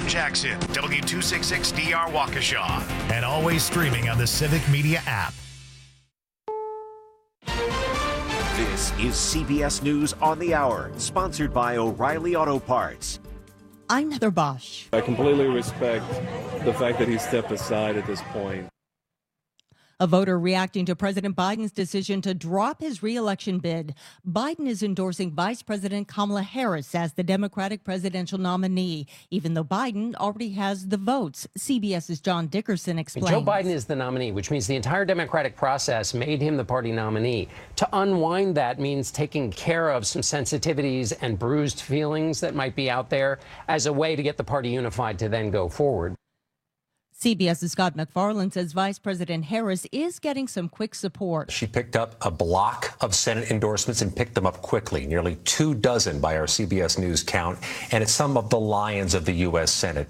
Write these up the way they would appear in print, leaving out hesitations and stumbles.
Jackson, W266DR Waukesha, and always streaming on the Civic Media app. This is CBS News on the Hour, sponsored by O'Reilly Auto Parts. I'm Heather Bosch. I completely respect the fact that he stepped aside at this point. A voter reacting to President Biden's decision to drop his re-election bid. Biden is endorsing Vice President Kamala Harris as the Democratic presidential nominee, even though Biden already has the votes. CBS's John Dickerson explains. Joe Biden is the nominee, which means the entire Democratic process made him the party nominee. To unwind that means taking care of some sensitivities and bruised feelings that might be out there as a way to get the party unified to then go forward. CBS's Scott MacFarlane says Vice President Harris is getting some quick support. She picked up a block of Senate endorsements and picked them up quickly, nearly 24 by our CBS News count, and it's some of the lions of the U.S. Senate,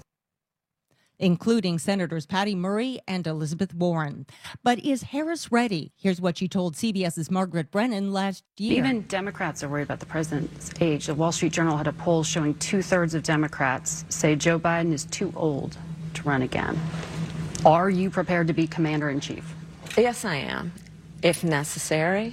including Senators Patty Murray and Elizabeth Warren. But is Harris ready? Here's what she told CBS's Margaret Brennan last year. Even Democrats are worried about the president's age. The Wall Street Journal had a poll showing 2/3 of Democrats say Joe Biden is too old to run again. Are you prepared to be commander-in-chief? Yes, I am, if necessary.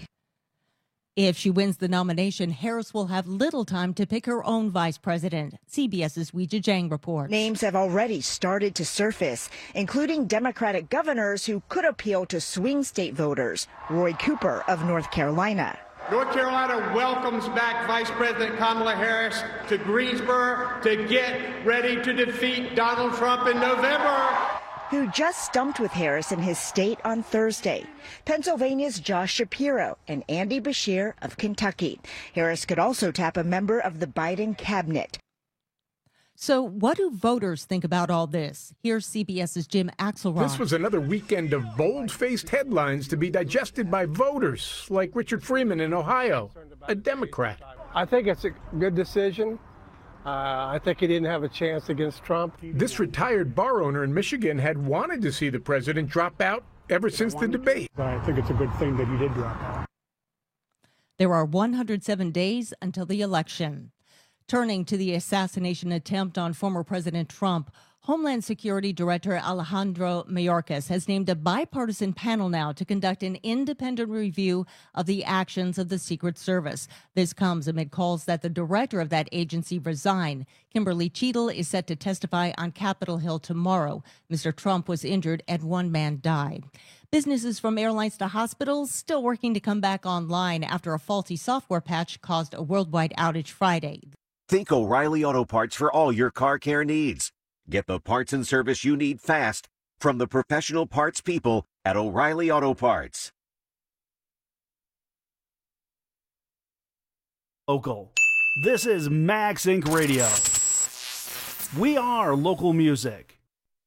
If she wins the nomination, Harris will have little time to pick her own vice president. CBS's Weijia Jiang reports. Names have already started to surface, including Democratic governors who could appeal to swing state voters. Roy Cooper of North Carolina. North Carolina welcomes back Vice President Kamala Harris to Greensboro to get ready to defeat Donald Trump in November. Who just stumped with Harris in his state on Thursday. Pennsylvania's Josh Shapiro and Andy Beshear of Kentucky. Harris could also tap a member of the Biden cabinet. So what do voters think about all this? Here's CBS's Jim Axelrod. This was another weekend of bold-faced headlines to be digested by voters, like Richard Freeman in Ohio, a Democrat. I think it's a good decision. I think he didn't have a chance against Trump. This retired bar owner in Michigan had wanted to see the president drop out ever since the debate. I think it's a good thing that he did drop out. There are 107 days until the election. Turning to the assassination attempt on former President Trump, Homeland Security Director Alejandro Mayorkas has named a bipartisan panel now to conduct an independent review of the actions of the Secret Service. This comes amid calls that the director of that agency resign. Kimberly Cheadle is set to testify on Capitol Hill tomorrow. Mr. Trump was injured and one man died. Businesses from airlines to hospitals still working to come back online after a faulty software patch caused a worldwide outage Friday. Think O'Reilly Auto Parts for all your car care needs. Get the parts and service you need fast from the professional parts people at O'Reilly Auto Parts. Local. This is Max Inc. Radio. We are local music.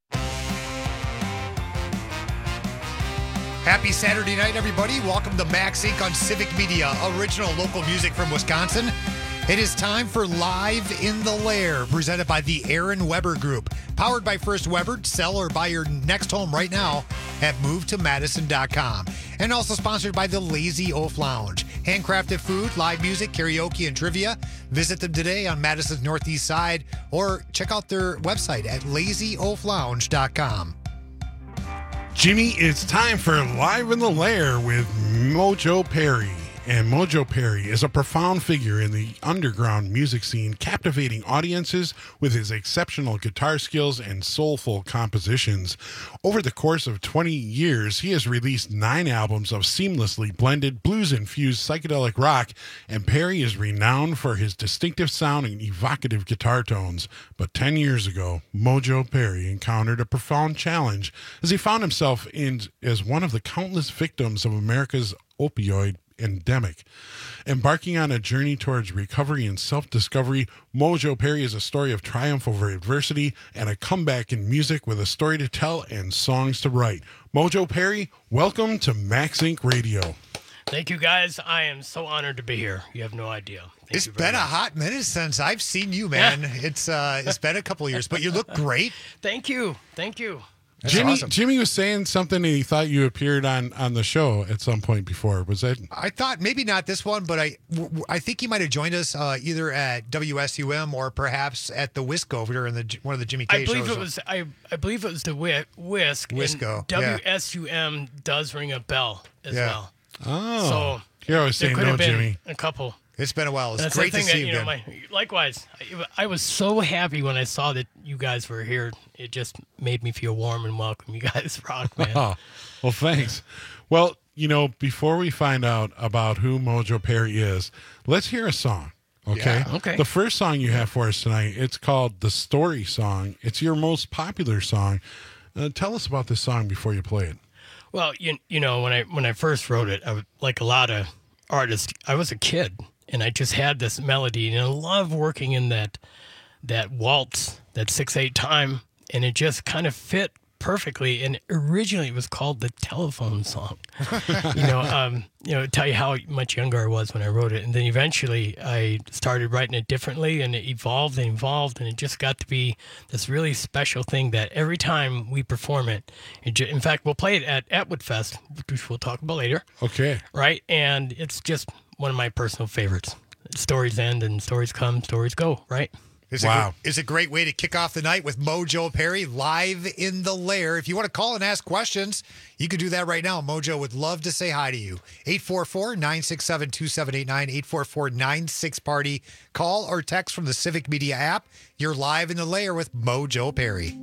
Happy Saturday night, everybody. Welcome to Max Inc. on Civic Media, original local music from Wisconsin. It is time for Live in the Lair, presented by the Aaron Weber Group. Powered by First Weber. Sell or buy your next home right now at movetomadison.com. And also sponsored by the Lazy Oaf Lounge. Handcrafted food, live music, karaoke, and trivia. Visit them today on Madison's Northeast Side or check out their website at lazyoaflounge.com. Jimmy, it's time for Live in the Lair with Mojo Perry. And Mojo Perry is a profound figure in the underground music scene, captivating audiences with his exceptional guitar skills and soulful compositions. Over the course of 20 years, he has released 9 albums of seamlessly blended blues-infused psychedelic rock, and Perry is renowned for his distinctive sound and evocative guitar tones. But 10 years ago, Mojo Perry encountered a profound challenge as he found himself as one of the countless victims of America's opioid endemic. Embarking on a journey towards recovery and self-discovery, Mojo Perry is a story of triumph over adversity and a comeback in music with a story to tell and songs to write. Mojo Perry, welcome to Max Inc. Radio. Thank you, guys. I am so honored to be here. You have no idea. It's been a hot minute since I've seen you, man. It's been a couple of years, but you look great. Thank you. Thank you. Jimmy was saying something and he thought you appeared on the show at some point before. Was that? I thought maybe not this one, but I think he might have joined us either at WSUM or perhaps at the Wisco during one of the Jimmy K shows. I believe it was the Whisk. Wisco. WSUM does ring a bell as well. Oh. So you're always saying no, Jimmy. A couple. It's been a while. It's That's great to see you again. Likewise, I was so happy when I saw that you guys were here. It just made me feel warm and welcome. You guys rock, man. Oh, well, thanks. Well, before we find out about who Mojo Perry is, let's hear a song. Okay. Yeah, okay. The first song you have for us tonight, it's called The Story Song. It's your most popular song. Tell us about this song before you play it. Well, when I first wrote it, I was, like a lot of artists, I was a kid. And I just had this melody, and I love working in that waltz, that 6/8 time, and it just kind of fit perfectly. And originally, it was called the Telephone Song. Tell you how much younger I was when I wrote it, and then eventually I started writing it differently, and it evolved, and it just got to be this really special thing that every time we perform it, in fact, we'll play it at Atwood Fest, which we'll talk about later. Okay. Right, and it's just one of my personal favorites. Stories end and stories come, stories go, right? It's a great way to kick off the night with Mojo Perry live in the Lair. If you want to call and ask questions, you can do that right now. Mojo would love to say hi to you. 844-967-2789, 844-96-PARTY. Call or text from the Civic Media app. You're live in the Lair with Mojo Perry.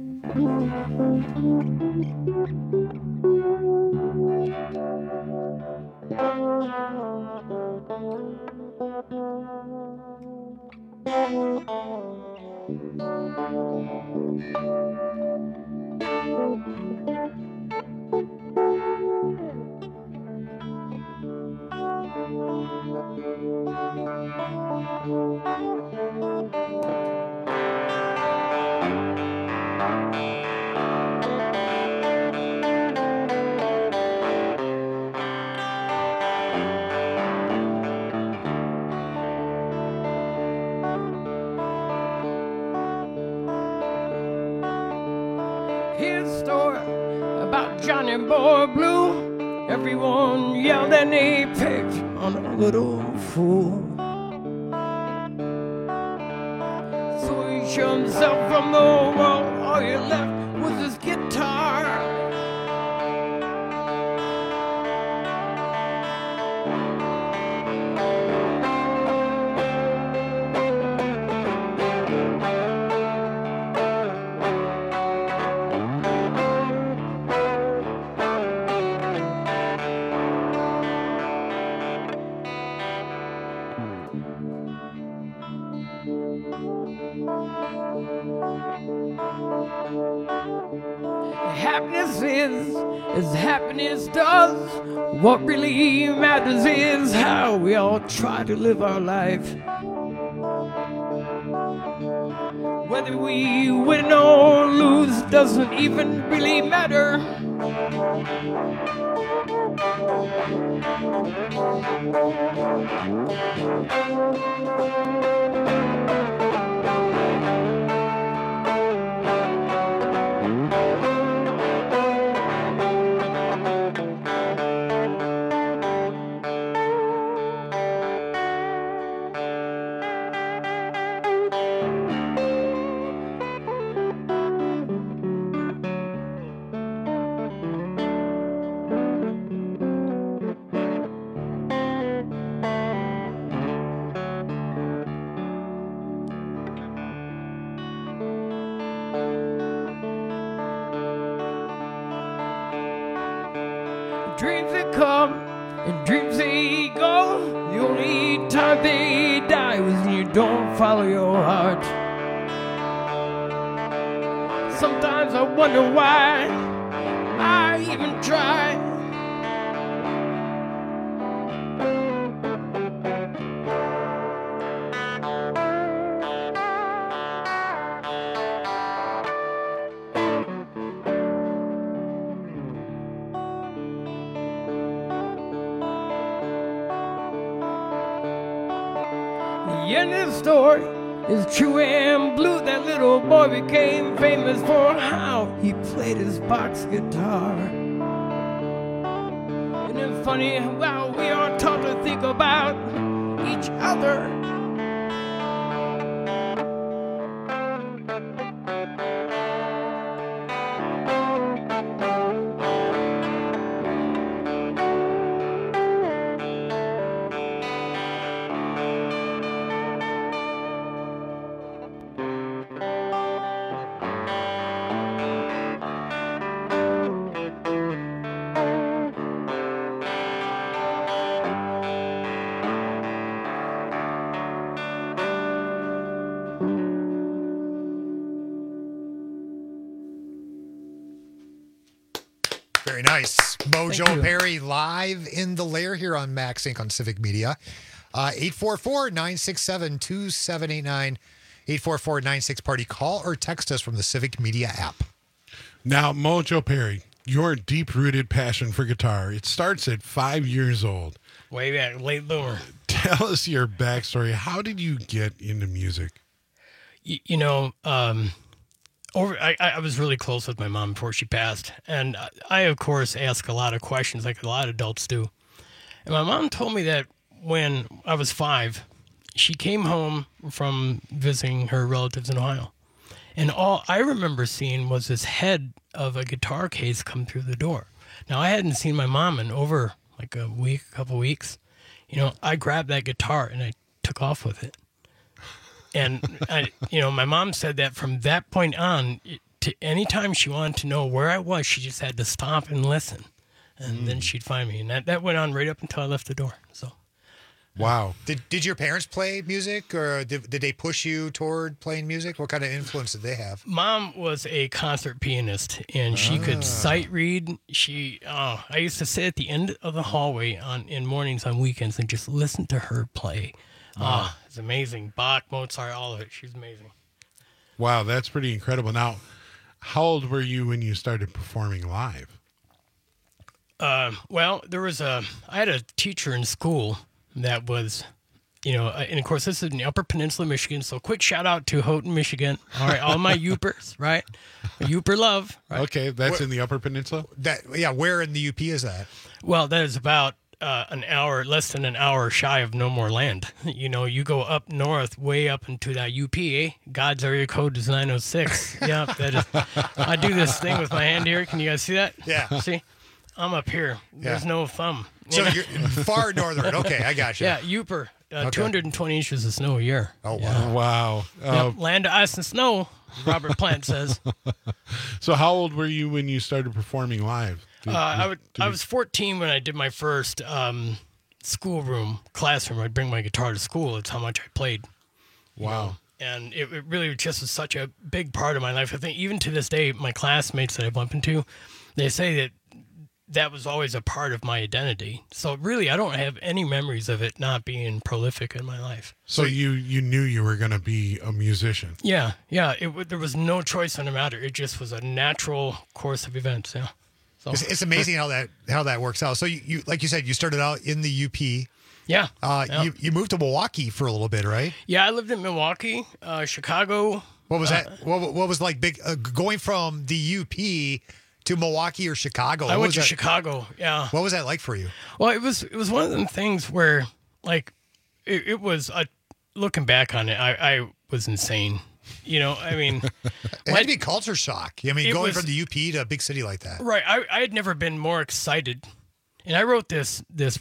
Here's a story about Johnny Boy Blue. Everyone yelled and they picked on a little fool. So he showed himself from the world. All he left was his guitar. Happiness is as happiness does. What really matters is how we all try to live our life. Whether we win or lose doesn't even really matter. Dreams that come and dreams they go. The only time they die was when you don't follow your heart. Sometimes I wonder why I even try. The end of the story is true and blue. That little boy became famous for how he played his box guitar. Isn't it funny how we are taught to think about each other? Very nice. Mojo Perry live in the lair here on Max Inc. on Civic Media. 844-967-2789. 844-96-PARTY. Call or text us from the Civic Media app. Now, Mojo Perry, your deep-rooted passion for guitar, it starts at 5 years old. Way back, late bloomer. Tell us your backstory. How did you get into music? I was really close with my mom before she passed. And I, of course, ask a lot of questions like a lot of adults do. And my mom told me that when I was 5, she came home from visiting her relatives in Ohio. And all I remember seeing was this head of a guitar case come through the door. Now, I hadn't seen my mom in over like a couple weeks. I grabbed that guitar and I took off with it. And, my mom said that from that point on, to anytime she wanted to know where I was, she just had to stop and listen. And then she'd find me. And that went on right up until I left the door. So, wow. Did your parents play music, or did they push you toward playing music? What kind of influence did they have? Mom was a concert pianist, and she could sight read. I used to sit at the end of the hallway in mornings on weekends and just listen to her play. It's amazing. Bach, Mozart, all of it. She's amazing. Wow, that's pretty incredible. Now, how old were you when you started performing live? Well, I had a teacher in school that was, and of course this is in the Upper Peninsula, Michigan. So quick shout out to Houghton, Michigan. All right, all my Yoopers, right? Yooper love. Right? Okay, that's in the Upper Peninsula? Where in the UP is that? Well, that is about less than an hour shy of No More Land. You go up north, way up into that UP, eh? God's area code is 906. Yeah, that is. I do this thing with my hand here. Can you guys see that? Yeah. See? I'm up here. There's no thumb. So you're far northern. Okay, I got you. Yeah, Yooper. 220 inches of snow a year. Oh, wow. Yeah. Wow. Yep, land of ice and snow, Robert Plant says. So how old were you when you started performing live? I was 14 when I did my first classroom. I'd bring my guitar to school. That's how much I played. Wow. And it really just was such a big part of my life. I think even to this day, my classmates that I bump into, they say that was always a part of my identity. So really, I don't have any memories of it not being prolific in my life. So you knew you were going to be a musician? Yeah. There was no choice in the matter. It just was a natural course of events, yeah. So. It's amazing how that works out. So you like you said, you started out in the UP. Yeah. You moved to Milwaukee for a little bit, right? Yeah, I lived in Milwaukee, Chicago. What was that? What was like big going from the UP to Milwaukee or Chicago? I went to Chicago. Yeah. What was that like for you? Well, it was one of them things where like it was looking back on it, I was insane. I mean, it had to be culture shock. I mean, going from the UP to a big city like that. Right. I had never been more excited. And I wrote this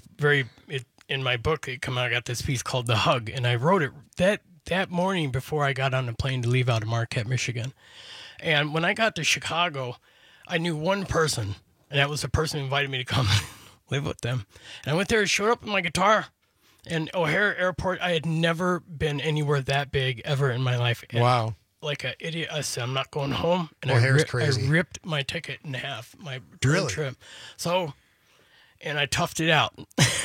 in my book. I got this piece called The Hug, and I wrote it that morning before I got on the plane to leave out of Marquette, Michigan. And when I got to Chicago, I knew one person, and that was the person who invited me to come live with them. And I went there, showed up with my guitar. And O'Hare Airport, I had never been anywhere that big ever in my life. And wow. Like an idiot, I said, I'm not going home. And O'Hare's crazy. I ripped my ticket in half, my return trip. So, and I toughed it out.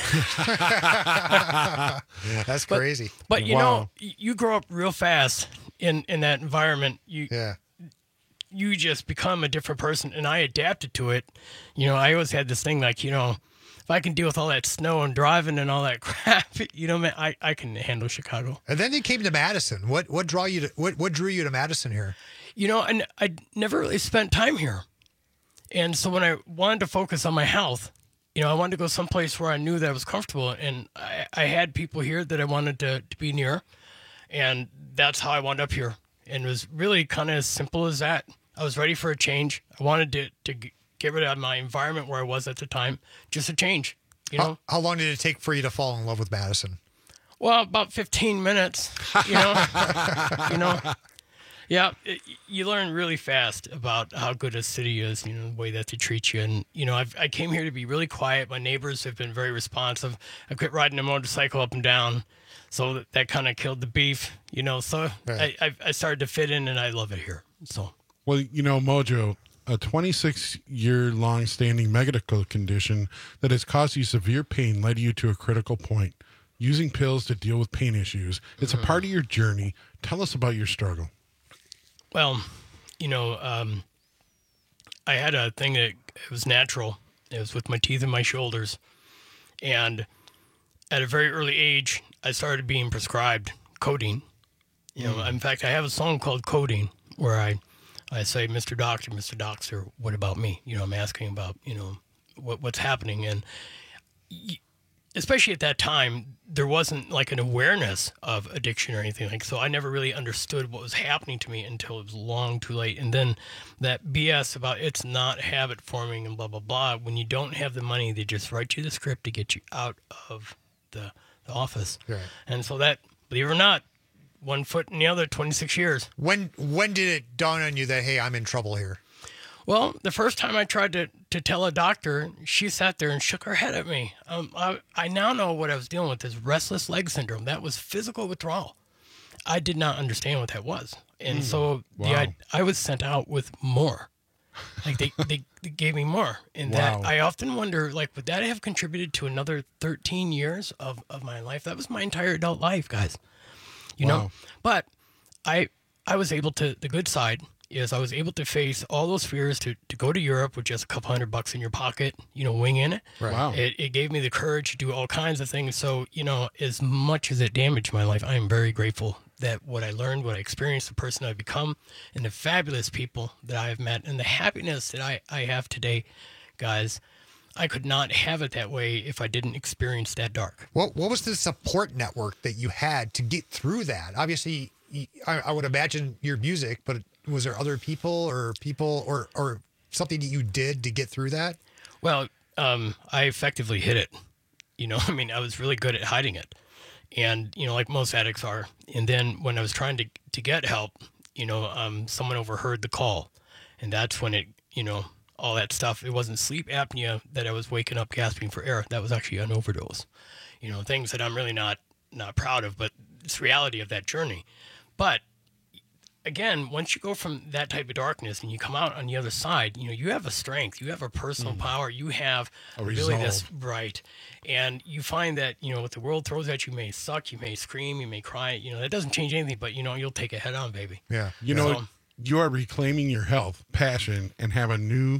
That's crazy. But you know, you grow up real fast in that environment. You just become a different person. And I adapted to it. I always had this thing like, if if I can deal with all that snow and driving and all that crap, you know, man, I can handle Chicago. And then you came to Madison. What drew you to Madison here? You know, and I never really spent time here. And so when I wanted to focus on my health, you know, I wanted to go someplace where I knew that I was comfortable. And I had people here that I wanted to be near. And that's how I wound up here. And it was really kind of as simple as that. I was ready for a change. I wanted to get rid of my environment where I was at the time. Just a change, you know. How long did it take for you to fall in love with Madison? Well, about 15 minutes, you know. You know. Yeah, you learn really fast about how good a city is, you know, the way that they treat you. And, you know, I came here to be really quiet. My neighbors have been very responsive. I quit riding a motorcycle up and down. So that kind of killed the beef, you know. So right. I started to fit in, and I love it here. So, well, you know, Mojo, a 26-year-long standing medical condition that has caused you severe pain led you to a critical point, using pills to deal with pain issues. It's a part of your journey. Tell us about your struggle. Well, you know, I had a thing that it was natural. It was with my teeth and my shoulders. And at a very early age, I started being prescribed codeine. You know, in fact, I have a song called Codeine where I say, Mr. Doctor, what about me? You know, I'm asking about, you know, what's happening. And especially at that time, there wasn't like an awareness of addiction or anything like, so I never really understood what was happening to me until it was long too late. And then that BS about it's not habit forming and blah, blah, blah. When you don't have the money, they just write you the script to get you out of the office. Right. And so that, believe it or not, one foot in the other, 26 years. When did it dawn on you that, hey, I'm in trouble here? Well, the first time I tried to tell a doctor, she sat there and shook her head at me. I now know what I was dealing with is restless leg syndrome. That was physical withdrawal. I did not understand what that was. And so I was sent out with more. Like they gave me more. And that I often wonder, like, would that have contributed to another 13 years of my life? That was my entire adult life, guys. You know? But I was able to, the good side is I was able to face all those fears to go to Europe with just a couple $100 in your pocket, you know, winging it. Right. Wow. It gave me the courage to do all kinds of things. So, you know, as much as it damaged my life, I am very grateful that what I learned, what I experienced, the person I've become, and the fabulous people that I have met, and the happiness that I have today, guys, I could not have it that way if I didn't experience that dark. What was the support network that you had to get through that? Obviously, I would imagine your music, but was there other people or something that you did to get through that? Well, I effectively hid it. You know, I mean, I was really good at hiding it. And, you know, like most addicts are. And then when I was trying to get help, you know, someone overheard the call. And that's when it, you know, all that stuff, it wasn't sleep apnea that I was waking up gasping for air. That was actually an overdose. You know, things that I'm really not proud of, but it's reality of that journey. But again, once you go from that type of darkness and you come out on the other side, you know, you have a strength, you have a personal power, you have really this right. And you find that, you know, what the world throws at you may suck, you may scream, you may cry, you know, that doesn't change anything, but, you know, you'll take it head on, baby. Yeah. You know, you are reclaiming your health, passion, and have a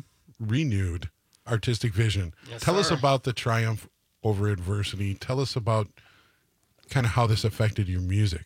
renewed artistic vision. Yes, Tell us sir. about the triumph over adversity. Tell us about kind of how this affected your music.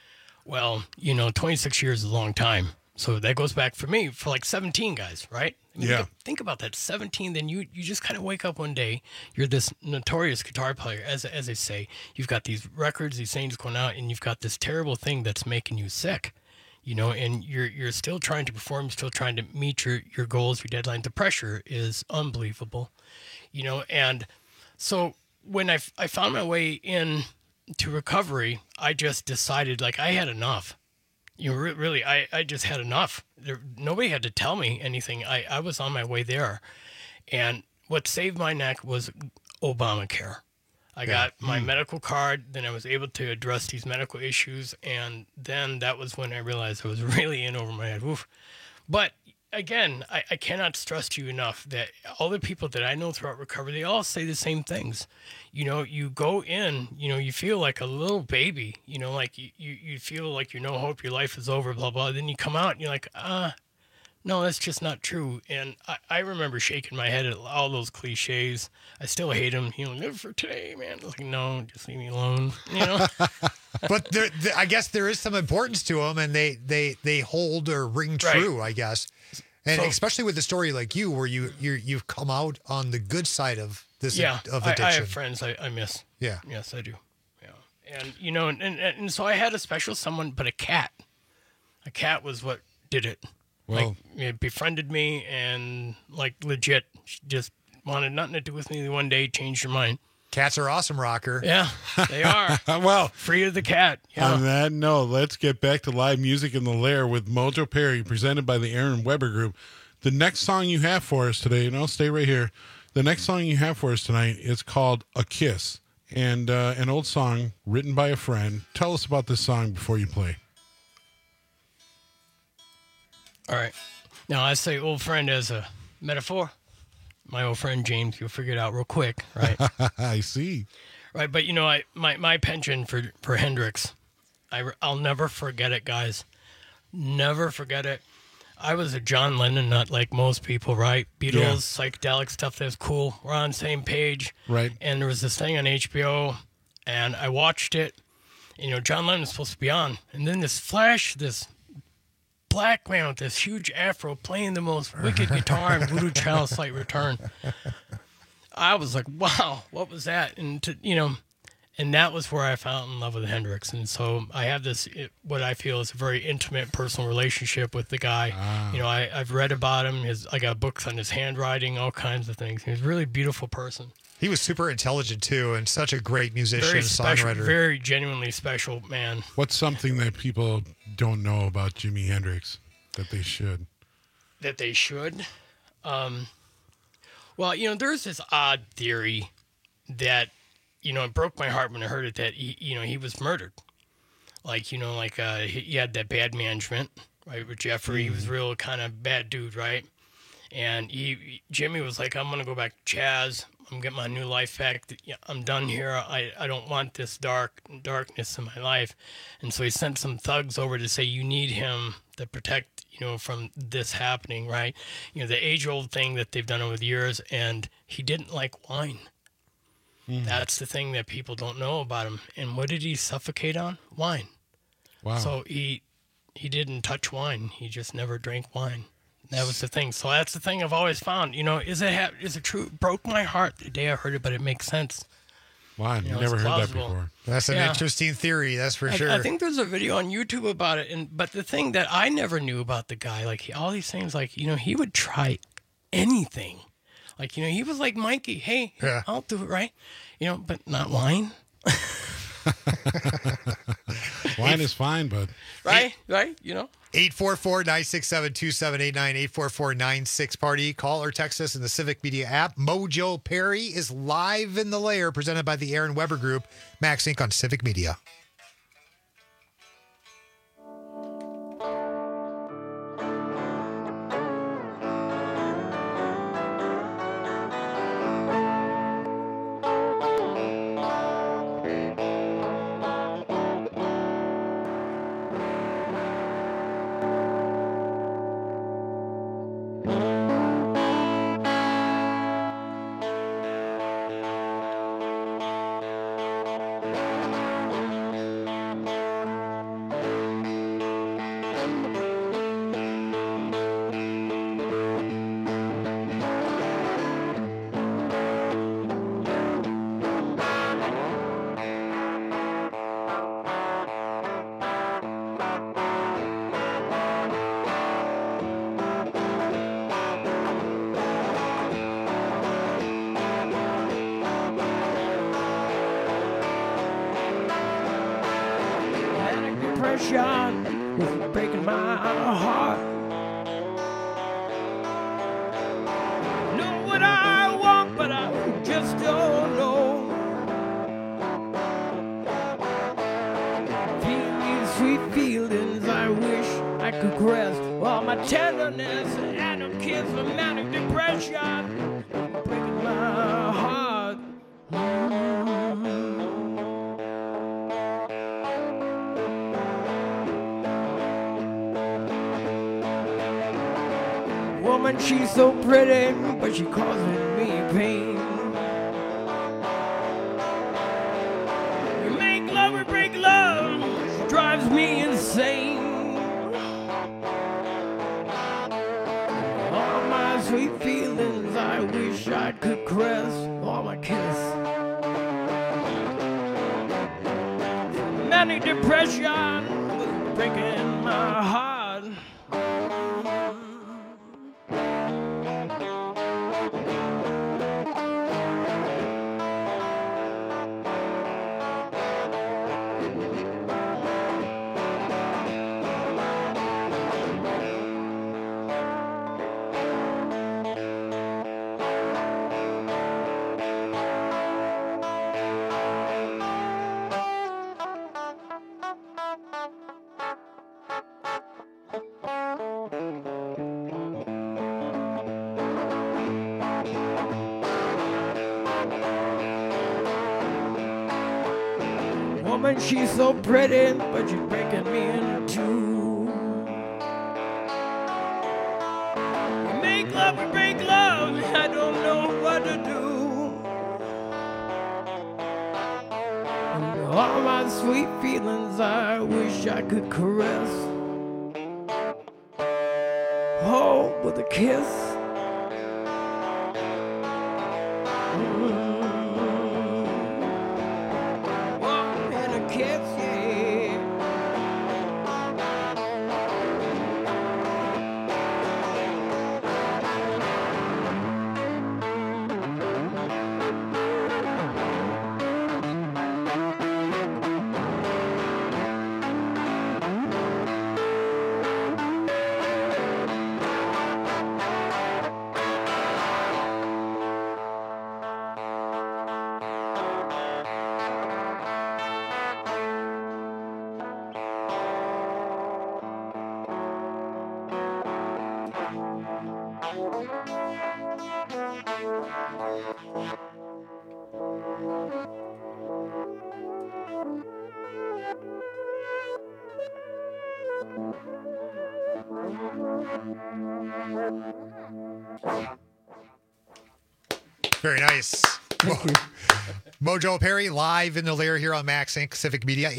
Well, you know, 26 years is a long time. So that goes back for me for like 17 guys, right? I mean, think about that. 17, then you just kind of wake up one day. You're this notorious guitar player, as they say. You've got these records, these things going out, and you've got this terrible thing that's making you sick. You know, and you're still trying to perform, still trying to meet your goals, your deadlines. The pressure is unbelievable, you know. And so when I found my way in to recovery, I just decided, like, I had enough. You know, really, I just had enough. Nobody had to tell me anything. I was on my way there. And what saved my neck was Obamacare. I got my medical card, then I was able to address these medical issues, and then that was when I realized I was really in over my head. Oof. But again, I cannot stress to you enough that all the people that I know throughout recovery, they all say the same things. You know, you go in, you know, you feel like a little baby, you know, like you feel like you no hope, your life is over, blah, blah. Then you come out and you're like, No, that's just not true. And I remember shaking my head at all those cliches. I still hate them. Live for today, man. Like, no, just leave me alone. But I guess there is some importance to them, and they hold or ring true, I guess. And especially with a story like you, where you've come out on the good side of this of addiction. I have friends I miss. Yeah. Yes, I do. Yeah. And and so I had a special someone, but a cat. A cat was what did it. Well, it befriended me and legit just wanted nothing to do with me. One day changed her mind. Cats are awesome, Rocker. Yeah, they are. Well, free of the cat. Yeah. On that note, let's get back to live music in the Lair with Mojo Perry, presented by the Aaron Weber Group. The next song you have for us today, and I'll stay right here. The next song you have for us tonight is called "A Kiss," and an old song written by a friend. Tell us about this song before you play. All right. Now, I say old friend as a metaphor. My old friend James, you'll figure it out real quick, right? I see. Right, but my penchant for Hendrix, I'll never forget it, guys. Never forget it. I was a John Lennon nut like most people, right? Beatles, psychedelic stuff, that's cool. We're on the same page. Right. And there was this thing on HBO, and I watched it. John Lennon was supposed to be on. And then this black man with this huge afro playing the most wicked guitar in Voodoo Child's Slight Return. I was like, wow, what was that? And and that was where I fell in love with Hendrix. And so I have what I feel is a very intimate personal relationship with the guy. I've read about him. I got books on his handwriting, all kinds of things. He was a really beautiful person. He was super intelligent too, and such a great musician, very special, songwriter. Very genuinely special man. What's something that people don't know about Jimi Hendrix that they should? That they should? Well, there's this odd theory that, it broke my heart when I heard it, that he was murdered. He had that bad management, right, with Jeffrey. He was a real kind of bad dude, right? And Jimmy was like, I'm going to go back to Chaz. I'm getting my new life back. I'm done here. I don't want this darkness in my life. And so he sent some thugs over to say, you need him to protect, from this happening, right? The age-old thing that they've done over the years. And he didn't like wine. That's the thing that people don't know about him. And what did he suffocate on? Wine. Wow. So he didn't touch wine. He just never drank wine. That was the thing. So that's the thing I've always found. Is it true? It broke my heart the day I heard it, but it makes sense. Wow, I've never heard that before. That's an interesting theory, that's for sure. I think there's a video on YouTube about it. But the thing that I never knew about the guy, all these things, he would try anything. He was like Mikey. Hey, I'll do it, right? But not wine. Wine is fine, but... Right? 844-967-2789, 844-96-PARTY. Call or text us in the Civic Media app. Mojo Perry is live in the Lair, presented by the Aaron Weber Group. Max Inc. on Civic Media. depression is breaking my heart. Know what I want, but I just don't know. Feeling these sweet feelings, I wish I could caress all my tenderness and a kiss of manic depression breaking my heart. Woman, she's so pretty, but she causing me pain. We make love, we break love, she drives me insane. All my sweet feelings, I wish I could caress, all my kiss. Manic depression was breaking my heart. Woman, she's so pretty, but she's breaking me in two. We make love, we break love, I don't know what to do. And all my sweet feelings, I wish I could caress. Oh, with a kiss. Very nice. Mojo Perry live in the lair here on Max Inc. Civic Media,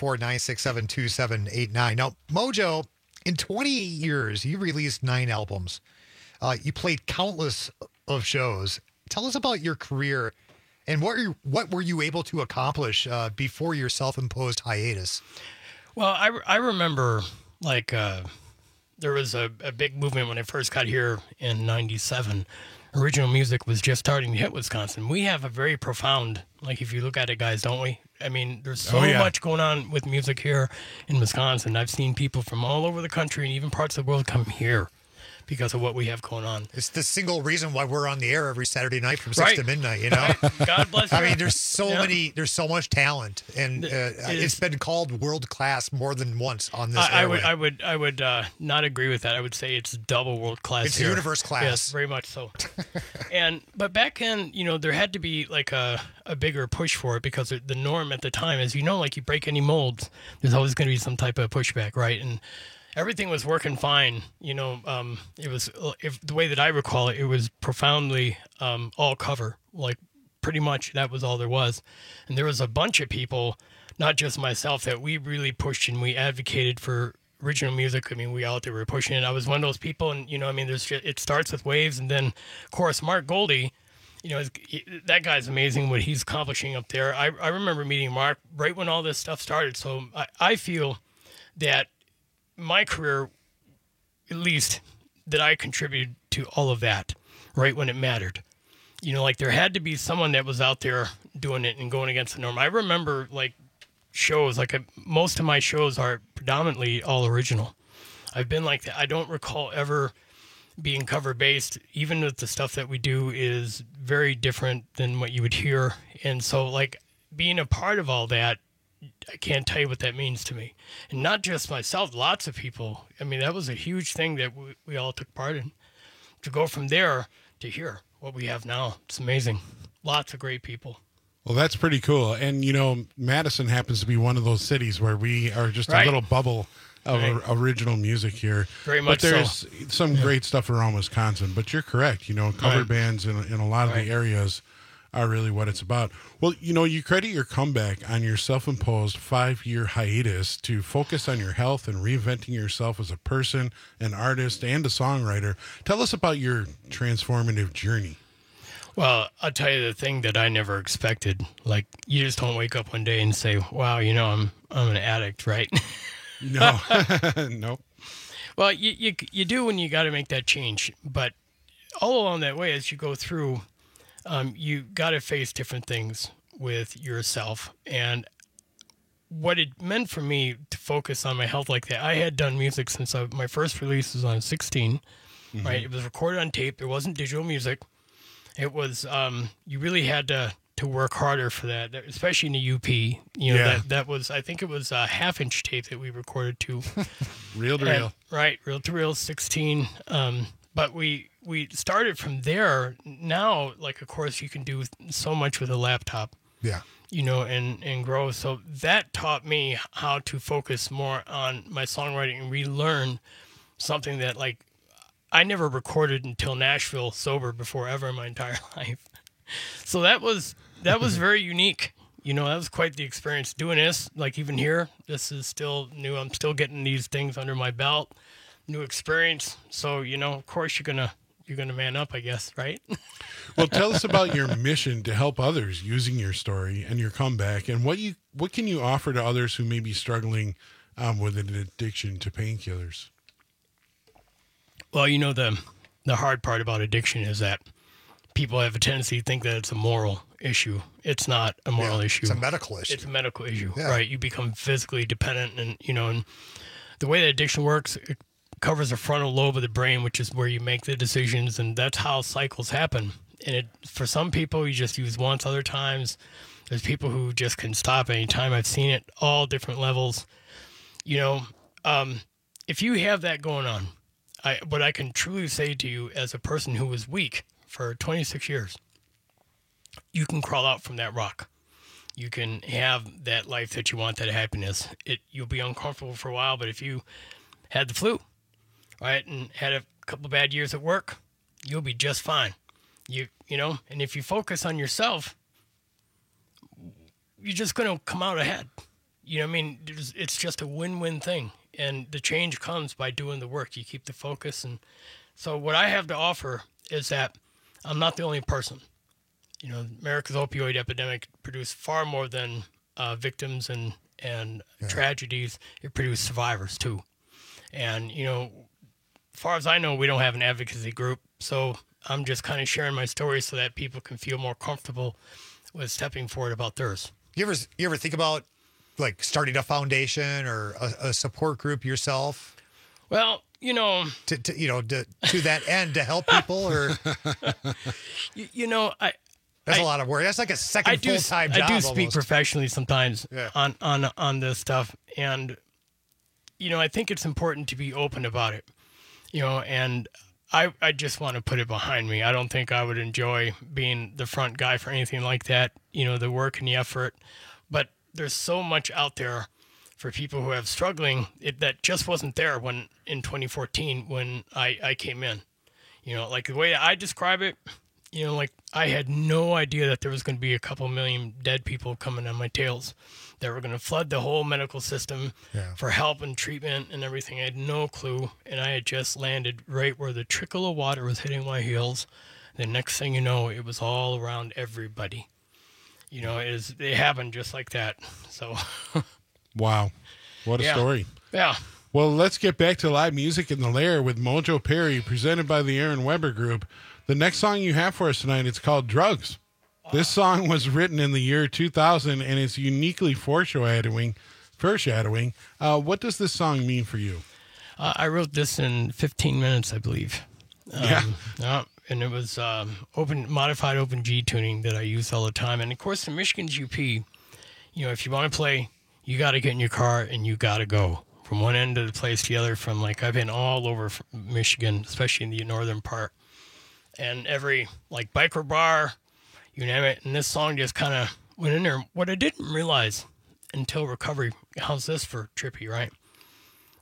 844-967-2789. Now, Mojo, in 20 years, you released 9 albums. You played countless of shows. Tell us about your career and what were you able to accomplish before your self-imposed hiatus? Well, I remember, like, there was a big movement when I first got here in 97. Original music was just starting to hit Wisconsin. We have a very profound, like, if you look at it, guys, don't we? I mean, there's so much going on with music here in Wisconsin. I've seen people from all over the country and even parts of the world come here because of what we have going on. It's the single reason why we're on the air every Saturday night from 6 to midnight, you know? God bless you. I mean, there's so much talent, and it's been called world-class more than once on this airway. I would not agree with that. I would say it's double world-class. It's universe class. Yes, very much so. But back then, you know, there had to be like a bigger push for it because the norm at the time, as you know, like you break any molds, there's always going to be some type of pushback, right? And everything was working fine. You know, it was, if the way that I recall it, it was profoundly all cover. Like pretty much that was all there was. And there was a bunch of people, not just myself, that we really pushed and we advocated for original music. I mean, we out there were pushing it. I was one of those people, and you know, I mean, it starts with waves, and then of course Mark Goldie. You know, that guy's amazing what he's accomplishing up there. I remember meeting Mark right when all this stuff started. So I feel that my career, at least, that I contributed to all of that right when it mattered. You know, like there had to be someone that was out there doing it and going against the norm. I remember like shows, like most of my shows are predominantly all original. I've been like that. I don't recall ever being cover based, even with the stuff that we do is very different than what you would hear. And so like being a part of all that, I can't tell you what that means to me. And not just myself, lots of people. I mean, that was a huge thing that we all took part in. To go from there to here, what we have now, it's amazing. Lots of great people. Well, that's pretty cool. And, you know, Madison happens to be one of those cities where we are just a little bubble of original music here. Very much but there's some great stuff around Wisconsin. But you're correct. Cover bands in a lot of the areas are really what it's about. Well, you credit your comeback on your self-imposed 5-year hiatus to focus on your health and reinventing yourself as a person, an artist, and a songwriter. Tell us about your transformative journey. Well, I'll tell you the thing that I never expected. Like, you just don't wake up one day and say, wow, I'm an addict, right? No. Nope. Well, you do when you got to make that change. But all along that way, as you go through, you got to face different things with yourself. And what it meant for me to focus on my health like that, I had done music since my first release was on 16, right? It was recorded on tape. It wasn't digital music. It was, you really had to work harder for that, especially in the UP. That was, I think it was a half-inch tape that we recorded to. Reel to reel. Right, reel to reel, 16. But we started from there. Now, of course, you can do so much with a laptop. Yeah. And grow. So that taught me how to focus more on my songwriting and relearn something that, I never recorded until Nashville sober before ever in my entire life. So that was very unique. That was quite the experience doing this. Even here, this is still new. I'm still getting these things under my belt. New experience. So, of course you're gonna man up, I guess, right? Well, tell us about your mission to help others using your story and your comeback, and what can you offer to others who may be struggling with an addiction to painkillers? Well, the hard part about addiction is that people have a tendency to think that it's a moral issue. It's not a moral issue. It's a medical issue. It's a medical issue, right? You become physically dependent, and and the way that addiction works, it covers the frontal lobe of the brain, which is where you make the decisions, and that's how cycles happen. And for some people, you just use once. Other times, there's people who just can stop anytime. I've seen it all different levels. If you have that going on, what I can truly say to you as a person who was weak for 26 years, you can crawl out from that rock. You can have that life that you want, that happiness. You'll be uncomfortable for a while, but if you had the flu, right, and had a couple of bad years at work, you'll be just fine. And if you focus on yourself, you're just going to come out ahead. It's just a win-win thing. And the change comes by doing the work. You keep the focus. And so what I have to offer is that I'm not the only person. America's opioid epidemic produced far more than victims and tragedies. It produced survivors, too. And, as far as I know, we don't have an advocacy group. So I'm just kind of sharing my story so that people can feel more comfortable with stepping forward about theirs. You ever think about starting a foundation or a support group yourself? Well, to that end, to help people, or that's a lot of work. That's like a second full-time job. I do speak almost professionally sometimes on this stuff, and I think it's important to be open about it. And I just want to put it behind me. I don't think I would enjoy being the front guy for anything like that. The work and the effort, but there's so much out there for people who have struggling that just wasn't there in 2014 when I came in. The way I describe it, I had no idea that there was going to be a couple million dead people coming on my tails that were going to flood the whole medical system for help and treatment and everything. I had no clue, and I had just landed right where the trickle of water was hitting my heels. The next thing you know, it was all around everybody. It happened just like that. So, wow, what a story! Yeah. Well, let's get back to live music in the Lair with Mojo Perry, presented by the Aaron Weber Group. The next song you have for us tonight, it's called Drugs. This song was written in the year 2000, and it's uniquely foreshadowing. What does this song mean for you? I wrote this in 15 minutes, I believe. And it was modified open G tuning that I use all the time. And of course, in Michigan's UP, if you want to play, you got to get in your car and you got to go from one end of the place to the other. I've been all over Michigan, especially in the northern part, and every biker bar, you name it. And this song just kind of went in there. What I didn't realize until recovery, how's this for trippy, right?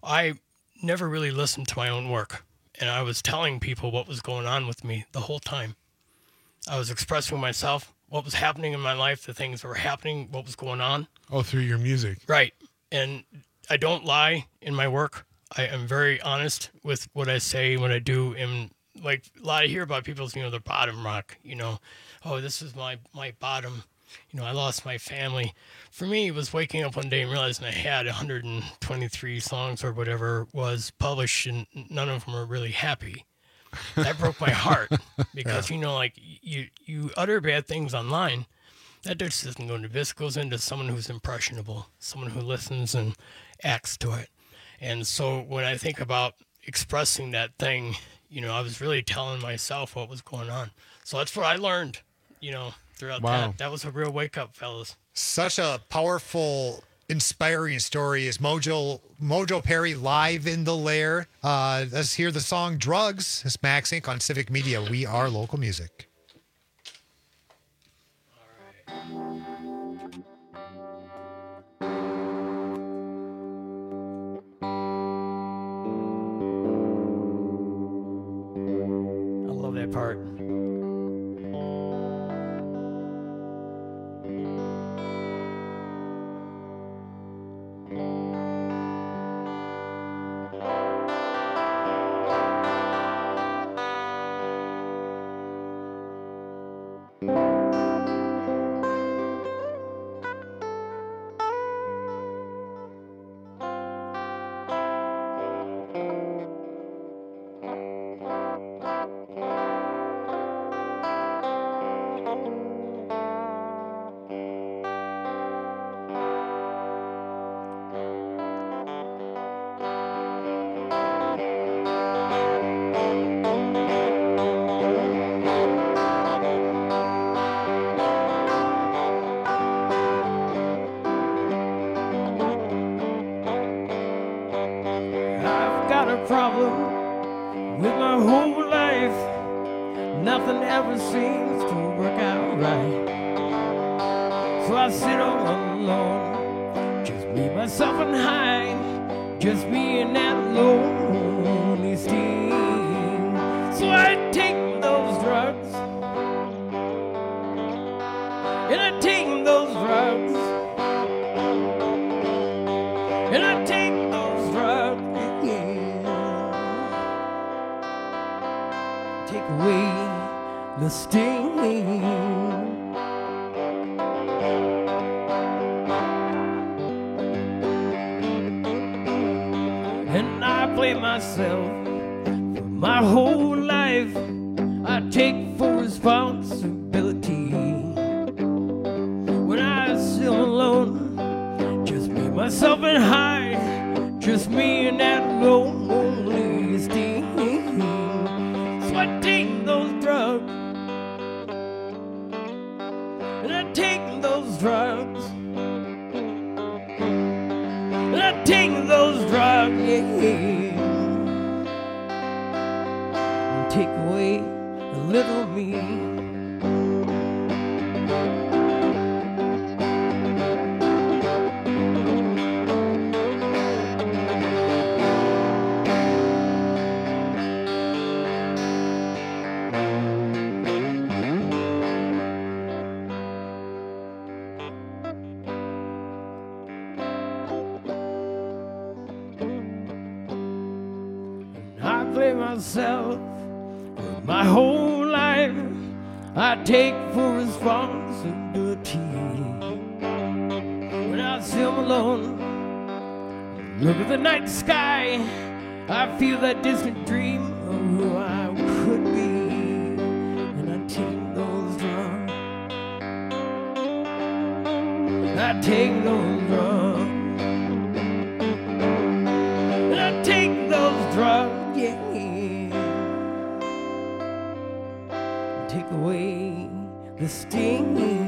I never really listened to my own work, and I was telling people what was going on with me the whole time. I was expressing myself, what was happening in my life, the things that were happening, what was going on. Oh, through your music. Right. And I don't lie in my work. I am very honest with what I say, what I do. And like a lot I hear about people's, their bottom rock, oh, this is my bottom. I lost my family. For me, it was waking up one day and realizing I had 123 songs or whatever was published, and none of them were really happy. That broke my heart because, you utter bad things online. That just doesn't go into this. It goes into someone who's impressionable, someone who listens and acts to it. And so when I think about expressing that thing, I was really telling myself what was going on. So that's what I learned, throughout that. That was a real wake-up, fellas. Such a powerful, inspiring story is Mojo Perry live in the Lair. Let's hear the song Drugs. It's Max Inc. on Civic Media. We are local music. I love that part. Problem with my whole life. Nothing ever seems to work out right. So I sit all alone, just me, myself, and hide, just me and that lonely steam. So I take those drugs, and I take those drugs, and I take those drugs. Take away the sting, and I blame myself for my whole life. I take full responsibility when I sit alone, just me, myself, and hide, just me and that lonely sting. I take those drugs, and I take those drugs, and I take those drugs, yeah, and take away a little me. Myself with my whole life, I take full responsibility. When I sit alone, look at the night sky, I feel that distant dream of who I could be, and I take those drugs, I take those drugs, and I take those drugs, yeah. Take away the sting.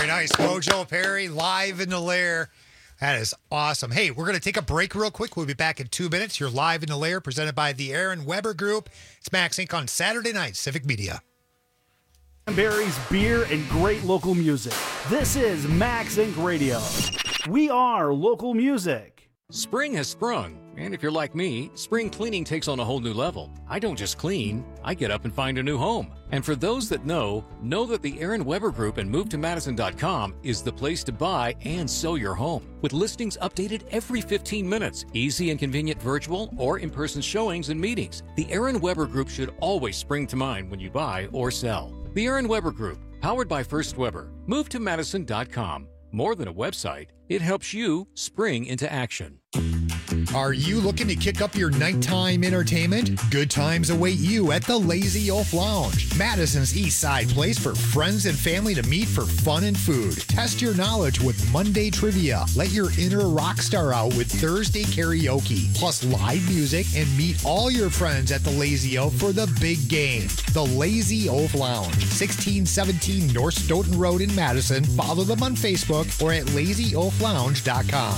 Very nice. Mojo Perry live in the lair. That is awesome. Hey, we're going to take a break real quick. We'll be back in 2 minutes. You're live in the lair, presented by the Aaron Weber Group. It's Max Inc. on Saturday night, Civic Media. Berries, beer, and great local music. This is Max Inc. Radio. We are local music. Spring has sprung, and if you're like me, spring cleaning takes on a whole new level. I don't just clean, I get up and find a new home. And for those that know that the Aaron Weber Group and MoveToMadison.com is the place to buy and sell your home. With listings updated every 15 minutes, easy and convenient virtual or in-person showings and meetings, the Aaron Weber Group should always spring to mind when you buy or sell. The Aaron Weber Group, powered by First Weber. MoveToMadison.com. More than a website, it helps you spring into action. Are you looking to kick up your nighttime entertainment? Good times await you at the Lazy Oaf Lounge, Madison's East Side place for friends and family to meet for fun and food. Test your knowledge with Monday trivia. Let your inner rock star out with Thursday karaoke, plus live music, and meet all your friends at the Lazy Oaf for the big game. The Lazy Oaf Lounge, 1617 North Stoughton Road in Madison. Follow them on Facebook or at lazyoaflounge.com.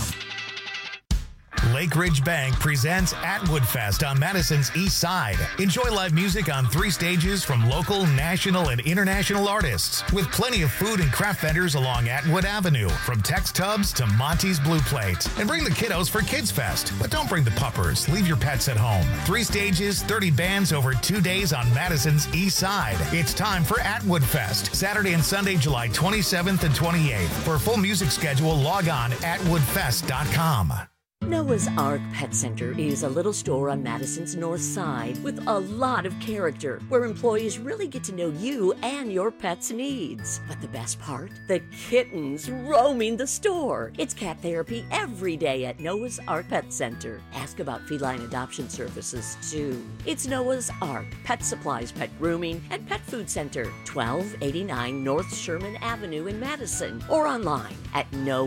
Lake Ridge Bank presents Atwood Fest on Madison's East Side. Enjoy live music on 3 stages from local, national, and international artists, with plenty of food and craft vendors along Atwood Avenue, from Tex Tubs to Monty's Blue Plate. And bring the kiddos for Kids Fest, but don't bring the puppers. Leave your pets at home. 3 stages, 30 bands over 2 days on Madison's East Side. It's time for Atwood Fest, Saturday and Sunday, July 27th and 28th. For a full music schedule, log on atwoodfest.com. Noah's Ark Pet Center is a little store on Madison's north side with a lot of character, where employees really get to know you and your pet's needs. But the best part? The kittens roaming the store. It's cat therapy every day at Noah's Ark Pet Center. Ask about feline adoption services, too. It's Noah's Ark Pet Supplies, Pet Grooming, and Pet Food Center, 1289 North Sherman Avenue in Madison, or online at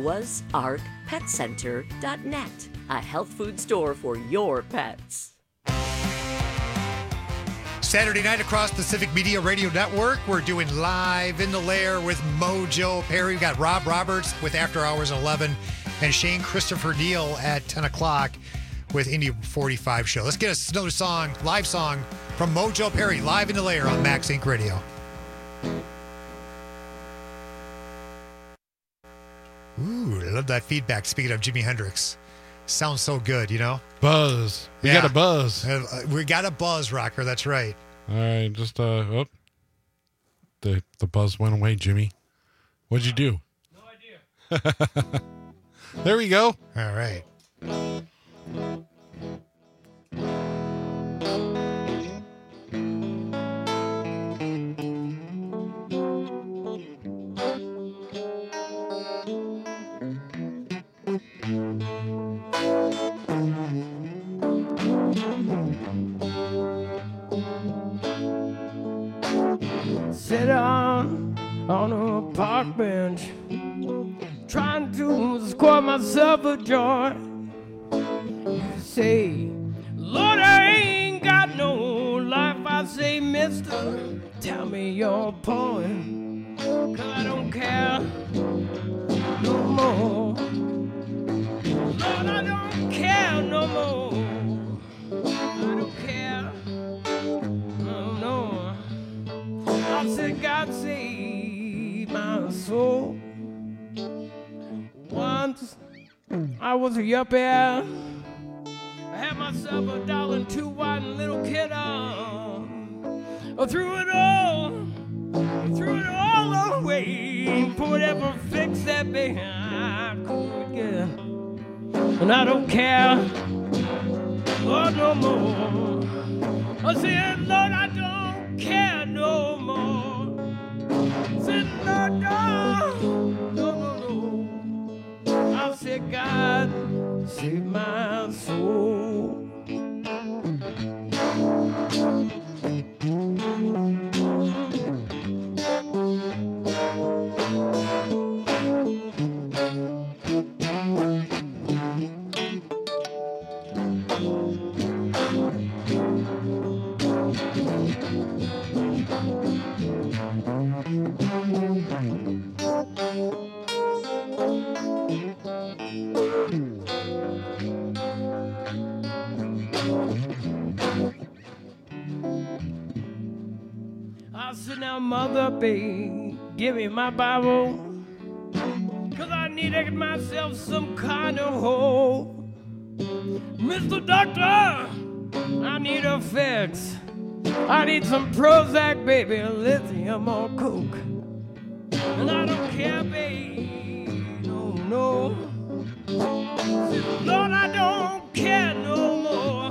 noahsarkpetcenter.net. A health food store for your pets. Saturday night across the Civic Media Radio Network, we're doing Live in the Lair with Mojo Perry. We've got Rob Roberts with After Hours at 11 and Shane Christopher Neal at 10 o'clock with Indy 45 show. Let's get us another song, live song from Mojo Perry, Live in the Lair on Max Inc. Radio. Ooh, I love that feedback. Speaking of Jimi Hendrix. Sounds so good, you know? Buzz. We got a buzz. We got a buzz, Rocker. That's right. All right, just the buzz went away, Jimmy. What'd you do? No idea. There we go. All right. Sit on a park bench, trying to score myself a joy. You say, Lord, I ain't got no life. I say, mister, tell me your poem, 'cause I don't care no more. Lord, I don't care no more. I don't care. Oh, no. I said, God save my soul. Once I was a yuppie. I had myself $1.02 white and little kid on. I threw it all away for whatever fix that baby I could get. And I don't care, Lord, no more. I said, Lord, I don't care no more. I said, Lord, no. I said, God, save my soul. I said, now, mother, babe, give me my Bible, 'cause I need to get myself some kind of hope. Mr. Doctor, I need a fix. I need some Prozac, baby, lithium or Coke. And I don't care, babe, no. Lord, I don't care no more.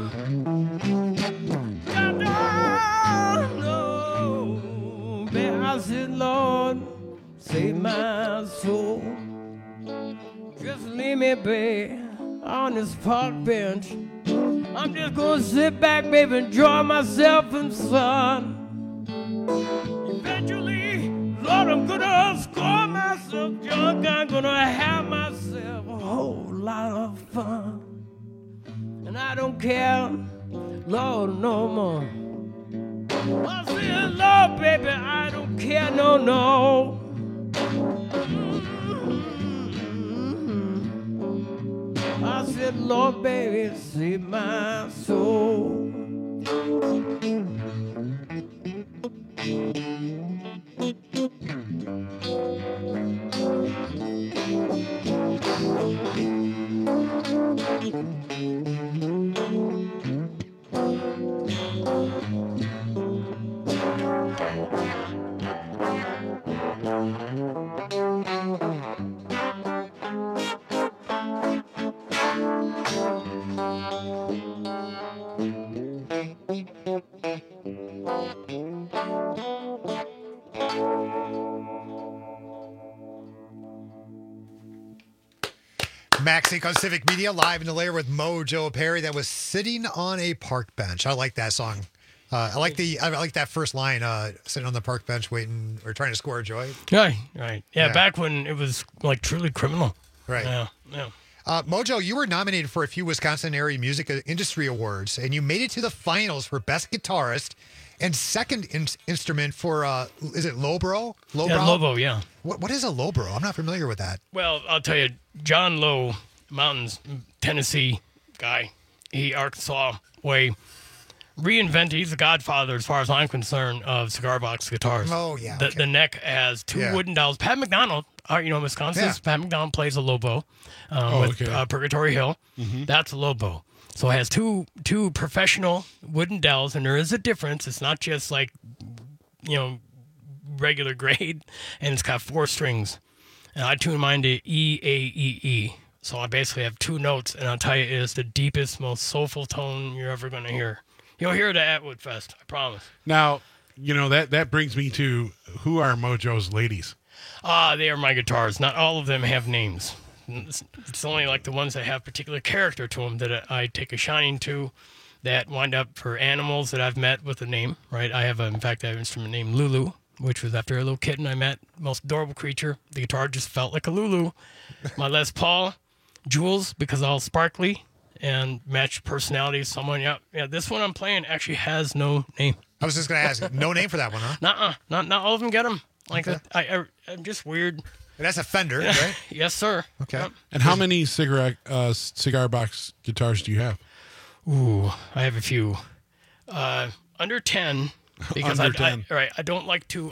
I don't know, babe. I said, Lord, save my soul. Just leave me, babe, on this park bench. I'm just gonna sit back, baby, enjoy myself in the sun. Eventually, Lord, I'm gonna score myself drunk. I'm gonna have myself a whole lot of fun. And I don't care, Lord, no more. I said, Lord, baby, I don't care, no. I said, Lord, baby, save my soul. Maxink on Civic Media, live in the lair with Mojo Perry. That was Sitting on a Park Bench. I like that song. I like that first line, sitting on the park bench waiting or trying to score a joy. Right. Yeah, back when it was like truly criminal. Right. Yeah. Mojo, you were nominated for a few Wisconsin area music industry awards, and you made it to the finals for Best Guitarist and Second Instrument for, is it Lowbrow? Yeah, Lobo, yeah. What is a Lowbrow? I'm not familiar with that. Well, I'll tell you, John Lowe, Mountains, Tennessee guy, Arkansas way, reinvented, he's the godfather, as far as I'm concerned, of cigar box guitars. Oh, yeah. The neck has two wooden dowels. Pat McDonald, Wisconsin's Pat McDonald plays a Lobo with Purgatory Hill. Mm-hmm. That's a Lobo. So it has two professional wooden dowels, and there is a difference. It's not just like, regular grade, and it's got 4 strings. And I tune mine to E, A, E, E. So I basically have 2 notes, and I'll tell you, it is the deepest, most soulful tone you're ever going to hear. You'll hear it at Woodfest, I promise. Now, that brings me to, who are Mojo's ladies? They are my guitars. Not all of them have names. It's only like the ones that have particular character to them that I take a shining to, that wind up for animals that I've met with a name, right? I have an instrument named Lulu, which was after a little kitten I met, most adorable creature. The guitar just felt like a Lulu. My Les Paul, Jules, because all sparkly and matched personality of someone. Yeah, this one I'm playing actually has no name. I was just going to ask, no name for that one, huh? Not all of them get them. Like I'm just weird. It has a Fender, right? Yes, sir. Okay. Yep. And how many cigar box guitars do you have? Ooh, I have a few. Under 10. Because Under 10. I don't like to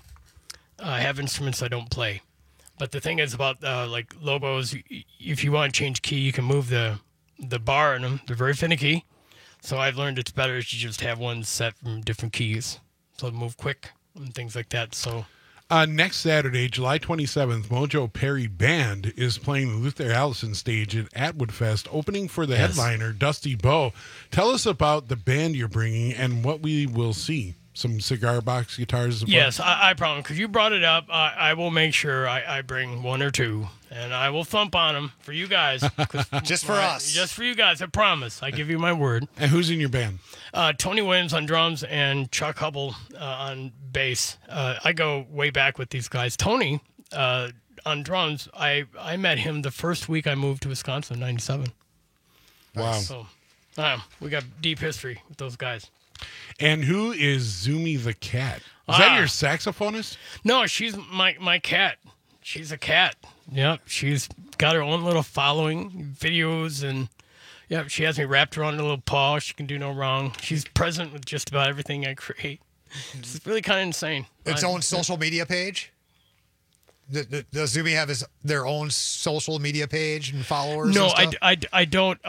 have instruments I don't play. But the thing is about like Lobos, if you want to change key, you can move the bar in them. They're very finicky. So I've learned it's better if you just have one set from different keys. So move quick and things like that. So next Saturday, July 27th, Mojo Perry Band is playing the Luther Allison stage at Atwood Fest, opening for the headliner, Dusty Bowe. Tell us about the band you're bringing and what we will see. Some cigar box guitars? Yes, I promise. Because you brought it up, I will make sure I bring 1 or 2, and I will thump on them for you guys. Just for us. Just for you guys, I promise. I give you my word. And who's in your band? Tony Williams on drums and Chuck Hubble on bass. I go way back with these guys. Tony, on drums, I met him the first week I moved to Wisconsin in 97. Wow. So we got deep history with those guys. And who is Zumi the cat? Is that your saxophonist? No, she's my cat. She's a cat. Yep, she's got her own little following, videos, and yep, she has me wrapped around her little paw. She can do no wrong. She's present with just about everything I create. It's really kind of insane. Its own social media page? Does Zumi have their own social media page and followers? No, and stuff? I don't.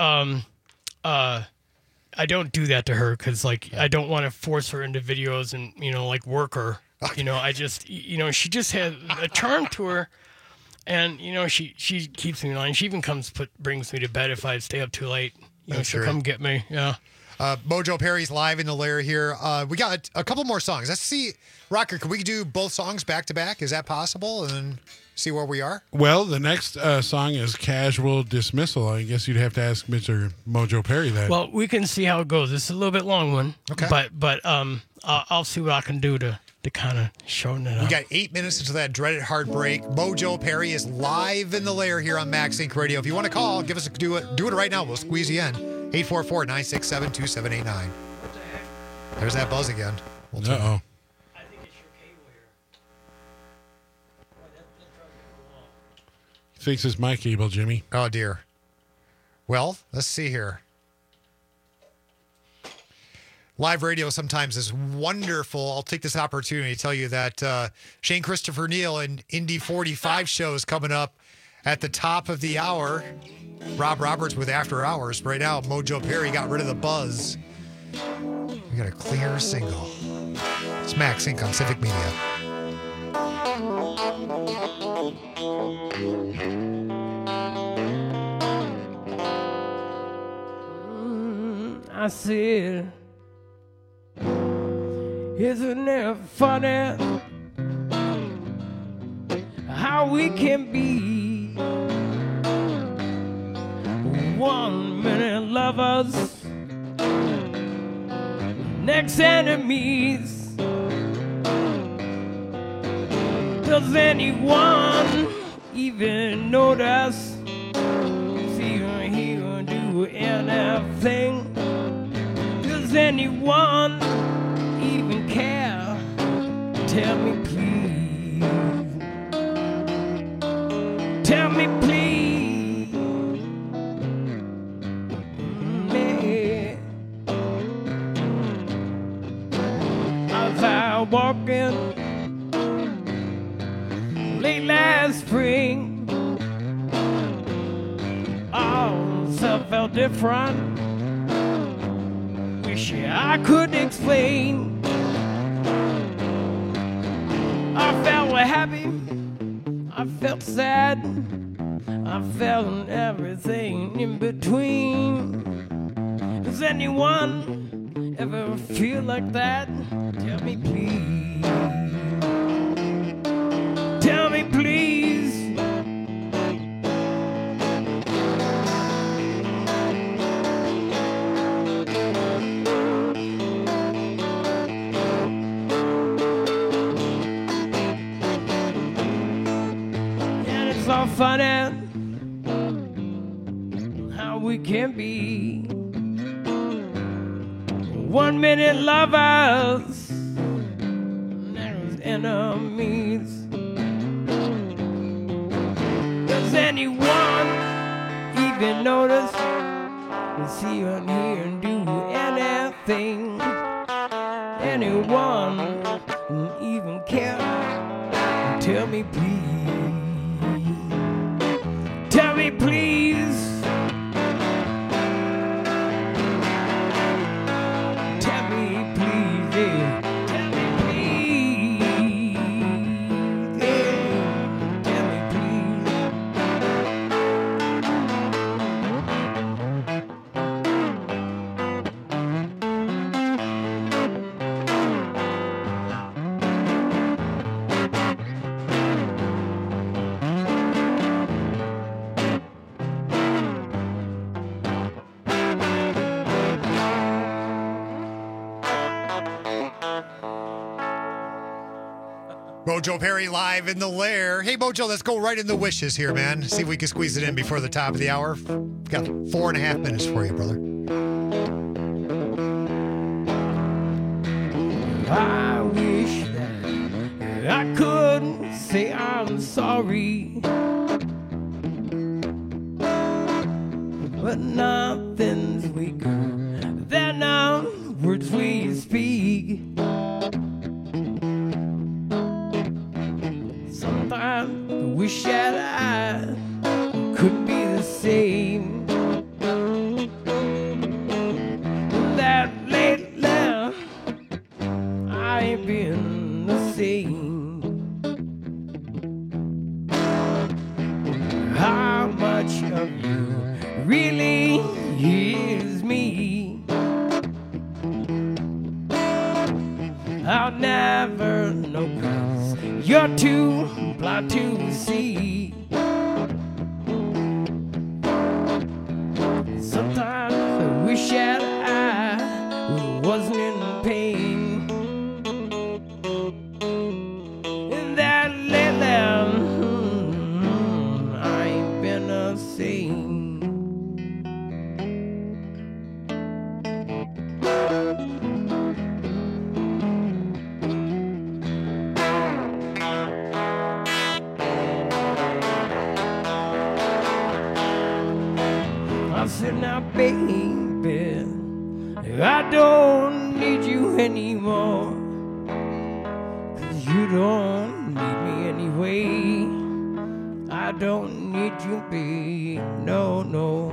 I don't do that to her because, like, I don't want to force her into videos and, you know, like, work her. You know, I just, you know, she just has a charm to her, and, you know, she keeps me in line. She even brings me to bed if I stay up too late. You know, she'll come get me. Yeah. Mojo Perry's live in the lair here. We got a couple more songs. Let's see, Rocker, can we do both songs back to back? Is that possible? And then see where we are? Well, the next song is Casual Dismissal. I guess you'd have to ask Mr. Mojo Perry that. Well, we can see how it goes. This is a little bit long one. Okay. But I'll see what I can do to kind of shorten it up. We got 8 minutes until that dreaded heartbreak. Mojo Perry is live in the lair here on Max Inc. Radio. If you want to call, give us do it right now. We'll squeeze you in. 844-967-2789. There's that buzz again. Uh-oh. He thinks it's my cable, Jimmy. Oh, dear. Well, let's see here. Live radio sometimes is wonderful. I'll take this opportunity to tell you that Shane Christopher Neal and Indy 45 show is coming up at the top of the hour. Rob Roberts with After Hours. Right now, Mojo Perry got rid of the buzz. We got a clear single. It's Max Inc. on Civic Media. I said, isn't it funny how we can be 1 minute lovers, next enemies? Does anyone even notice? See her here do anything? Does anyone even care? Tell me please. Tell me please. As I walking late last spring, all stuff felt different. Wish I could explain. I felt happy, I felt sad, I felt everything in between. Does anyone ever feel like that? Tell me please. Tell me please. So funny how we can be 1 minute lovers, next enemies. Does anyone even notice? See on here and do anything? Anyone even care? Tell me please. Tell me please. Tell me please, yeah. Tell me please, yeah. Tell me Mojo Perry live in the lair. Hey, Mojo, let's go right in the wishes here, man. See if we can squeeze it in before the top of the hour. Got 4.5 minutes for you, brother. I wish that I couldn't say I'm sorry, but nothing's weaker than the words we speak. Sometimes I wish that I could be the same. That lately I ain't been the same. How much of you really is me? I'll never know 'cause you're too blind to see. Sometimes I wish that I wasn't in pain, and that lately I ain't been the same. I said, now, baby, I don't need you anymore, 'cause you don't need me anyway. I don't need you, babe, no, no.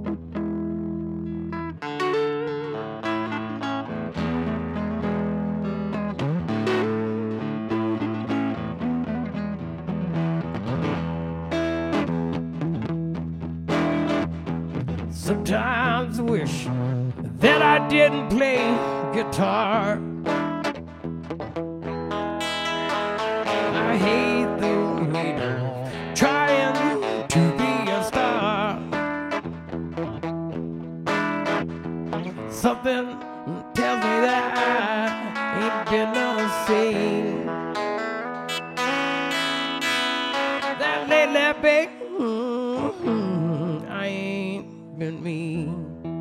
Sometimes I wish that I didn't play guitar. I hate the weight of trying to be a star. Something tells me that I ain't been the same. That lately, babe, I ain't been me.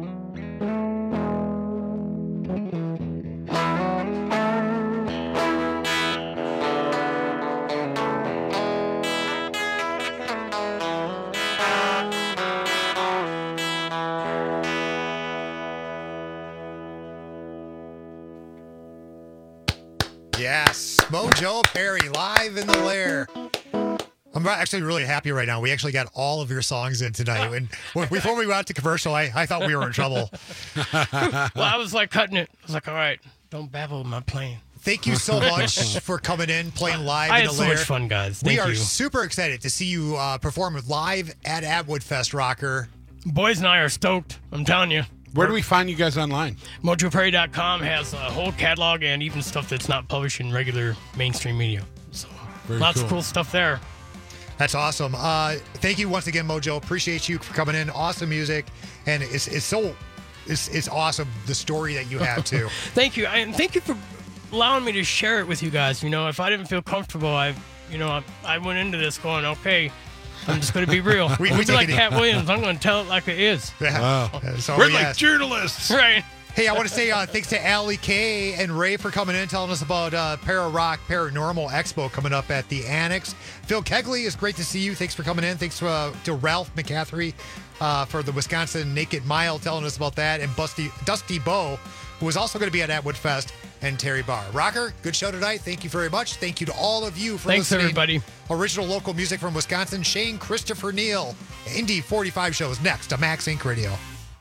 Yes, Mojo Perry live in the lair. I'm actually really happy right now. We actually got all of your songs in tonight. And before we went out to commercial, I thought we were in trouble. Well, I was like cutting it. I was like, all right, don't babble my playing. Thank you so much for coming in, playing live I in had the so lair. much fun, guys. We Thank are you. super excited to see you perform live at Atwood Fest, Rocker. Boys and I are stoked. I'm telling you. Where do we find you guys online? MojoPerry.com has a whole catalog and even stuff that's not published in regular mainstream media. So lots of cool stuff there. That's awesome. Thank you once again, Mojo. Appreciate you for coming in. Awesome music, and it's awesome the story that you have too. Thank you, and thank you for allowing me to share it with you guys. You know, if I didn't feel comfortable, I went into this going, okay, I'm just going to be real. We We're take like it- Cat Williams. I'm going to tell it like it is. Yeah. So, We're yes. like journalists. Right. Hey, I want to say thanks to Allie K and Ray for coming in, telling us about Para-Rock Paranormal Expo coming up at the Annex. Phil Kegley, it's great to see you. Thanks for coming in. Thanks to Ralph McCaffrey for the Wisconsin Naked Mile, telling us about that. And Dusty Bow, who is also going to be at Atwood Fest, and Terry Barr. Rocker, good show tonight. Thank you very much. Thank you to all of you for Thanks, listening. everybody. Original local music from Wisconsin, Shane Christopher Neal. Indy 45 shows next to Max Inc. Radio.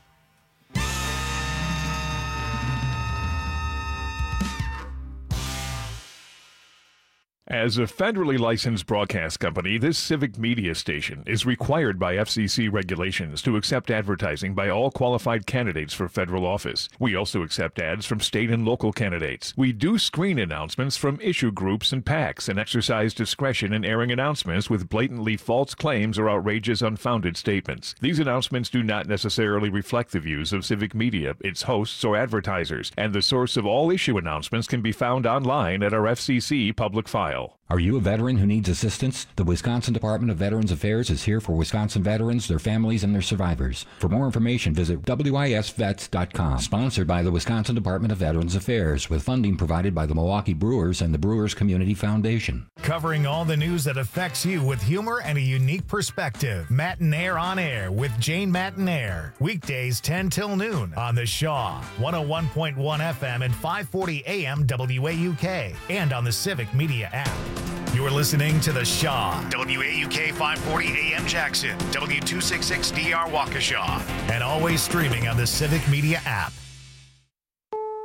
As a federally licensed broadcast company, this civic media station is required by FCC regulations to accept advertising by all qualified candidates for federal office. We also accept ads from state and local candidates. We do screen announcements from issue groups and PACs and exercise discretion in airing announcements with blatantly false claims or outrageous, unfounded statements. These announcements do not necessarily reflect the views of civic media, its hosts, or advertisers, and the source of all issue announcements can be found online at our FCC public file. now. Are you a veteran who needs assistance? The Wisconsin Department of Veterans Affairs is here for Wisconsin veterans, their families, and their survivors. For more information, visit wisvets.com. Sponsored by the Wisconsin Department of Veterans Affairs, with funding provided by the Milwaukee Brewers and the Brewers Community Foundation. Covering all the news that affects you with humor and a unique perspective. Matinaire on Air with Jane Matinaire. Weekdays 10 till noon on the Shaw, 101.1 FM and 540 AM WAUK, and on the Civic Media app. You're listening to The Shaw, WAUK 540 AM Jackson, W266DR Waukesha, and always streaming on the Civic Media app.